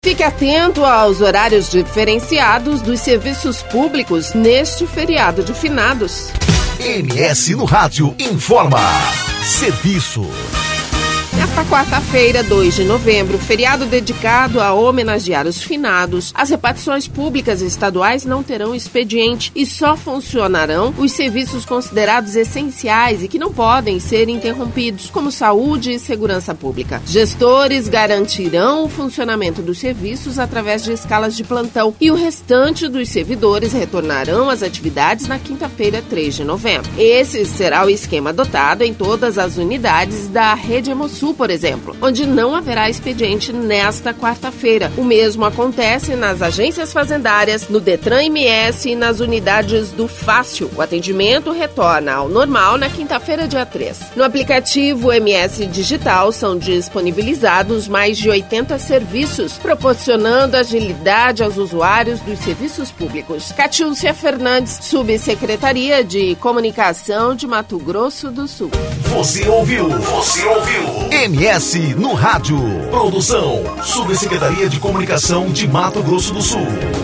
Fique atento aos horários diferenciados dos serviços públicos neste feriado de finados. MS no Rádio informa. Serviço. Nesta quarta-feira, 2 de novembro, feriado dedicado a homenagear os finados, as repartições públicas estaduais não terão expediente e só funcionarão os serviços considerados essenciais e que não podem ser interrompidos, como saúde e segurança pública. Gestores garantirão o funcionamento dos serviços através de escalas de plantão e o restante dos servidores retornarão às atividades na quinta-feira, 3 de novembro. Esse será o esquema adotado em todas as unidades da Rede Hemosul, por exemplo, onde não haverá expediente nesta quarta-feira. O mesmo acontece nas agências fazendárias, no Detran MS e nas unidades do Fácil. O atendimento retorna ao normal na quinta-feira, dia 3. No aplicativo MS Digital são disponibilizados mais de 80 serviços, proporcionando agilidade aos usuários dos serviços públicos. Catiúcia Fernandes, Subsecretaria de Comunicação de Mato Grosso do Sul. Você ouviu? MS no Rádio. Produção, Subsecretaria de Comunicação de Mato Grosso do Sul.